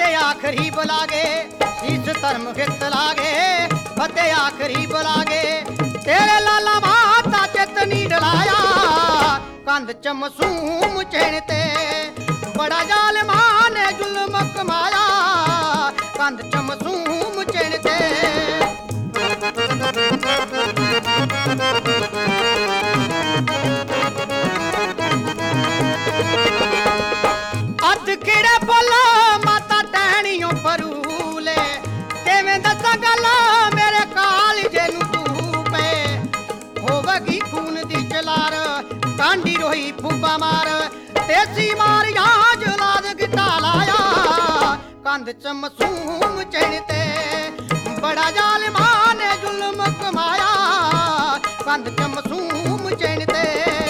फतेह आखरी बुलागे शीस धर्म हित लागे फतेह आखरी बुलागे तेरे लाला माता चितनी डलाया कंध च मासूम चैन ते बड़ा जालिमा ने जुल्म कमाया कंध च मासूम चैन ते अध किड़े पुल माता टहनियों फरूले तेवें दसा गल मेरे कालजे नूं तू पे होवगी खून दी जलार कांडी रोही फूबा मार तेसी मार याज लाद गिटा लाया कंध च मासूम चैन ते बड़ा जालिमा ने जुल्म कमाया कंध च मासूम चैन ते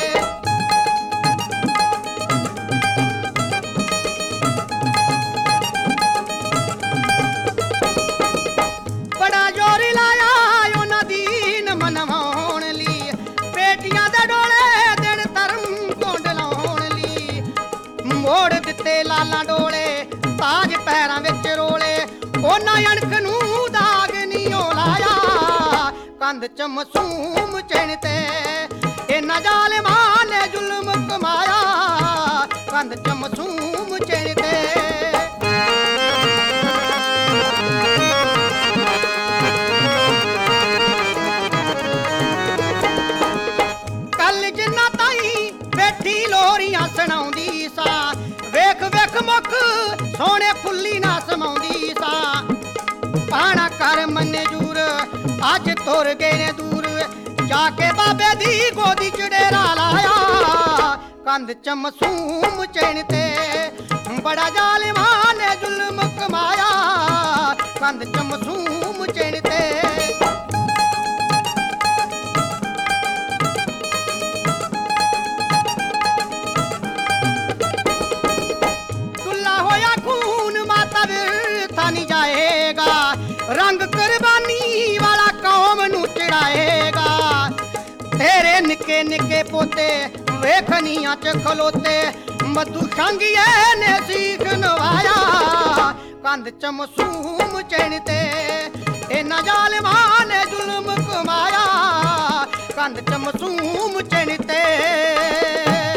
बड़ा जोर लाया उन्हां दीन मनवाउण लई बेटियां दे डोले दिन धर्म ढोंड लाउण लई मोड़ दित्ते लाला डोले ताज पैरां विच रोले उन्हां अणख नूं दाग नीओ लाया कंध च मासूम चैन ते इन्हां जालिमां ने जुल्म कमाया कंध च मासूम चैन ते बैठी लोरियां सुनाउंदी सा वेख वेख मुख सोने फुल्ली ना समाउंदी सा पाना कर मन्ने जूर अज तुर गए ने दूर जाके बाबे दी गोदी च डेरा लाया कंध च मासूम चैन ते बड़ा जालिमा ने जुल्म कमाया कंध च मासूम चैन ते नहीं जाएगा रंग कुर्बानी वाला कौम नू चढ़ाएगा तेरे निके निके पोते वेखनिया च खलोते मधु शांगिए ने सीख नवाया कंध च मासूम चैन ते इन्हां जालिमां ने जुल्म कमाया कंध च मासूम चैन ते